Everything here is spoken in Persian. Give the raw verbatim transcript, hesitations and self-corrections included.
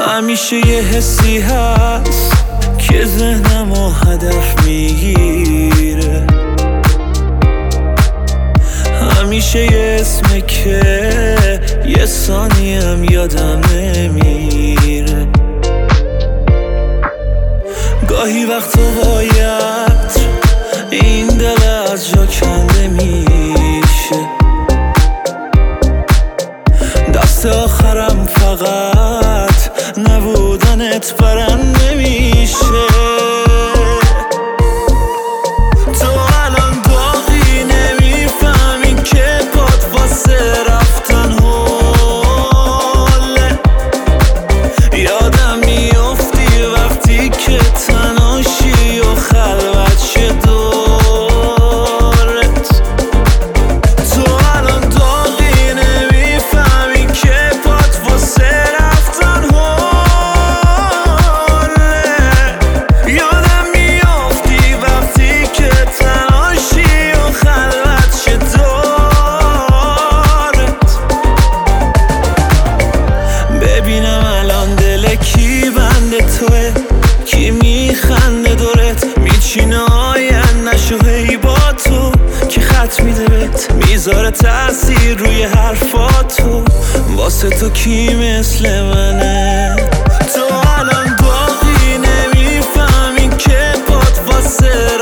همیشه یه حسی هست که ذهنمو هدف میگیره، همیشه یه اسمه که یه ثانیم یادم نمیره. گاهی وقتا باید این دل از جا کنده میشه، دست آخرم فقط نبودنت برم نمیشه. تو الان داغی نمیفهمی که پات واسه رفتن هله، یادم میافتی وقتی که تنهاشی و خلوت شه دورت. تو الان داغی نمیفهمی که پات واسه رفتن هله، یادم میافتی وقتی که تنهاشی و خلوت شه دورت. ببینم الان دل کی بنده توه، کی میخنده دورت، میچینه آینده‌شو هی با تو، که خط میده بهت میذاره تأثیر روی حرفاتو. واسه تو کی مثل منه؟ تو الان باقی نمیفهمی که پات واسه